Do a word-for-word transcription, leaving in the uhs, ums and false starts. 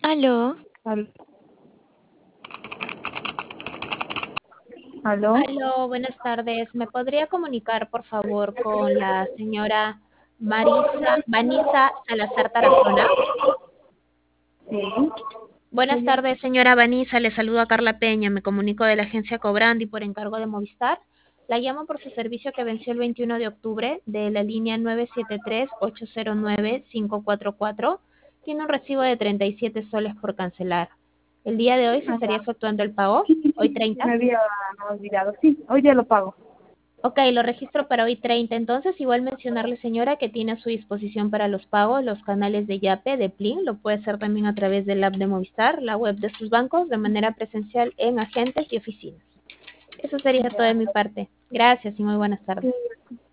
Aló, Al- ¿Aló? aló, buenas tardes. ¿Me podría comunicar, por favor, con la señora Marisa, Vanessa Salazar Tarazona? Sí, Buenas soy yo. tardes, señora Vanessa. Le saludo a Carla Peña. Me comunico de la agencia Cobrandi por encargo de Movistar. La llamo por su servicio que venció el veintiuno de octubre de la línea nueve siete tres, ocho cero nueve, cinco cuatro cuatro. Tiene un recibo de treinta y siete soles por cancelar. El día de hoy se Ah, estaría ya. efectuando el pago, Sí, sí, hoy sí, se treinta. me había olvidado. Sí, hoy ya lo pago. Ok, lo registro para hoy treinta. Entonces, igual mencionarle, señora, que tiene a su disposición para los pagos los canales de Yape, de Plin. Lo puede hacer también a través del app de Movistar, la web de sus bancos, de manera presencial en agentes y oficinas. Eso sería todo de Ya. mi parte. Gracias y muy buenas tardes. Sí,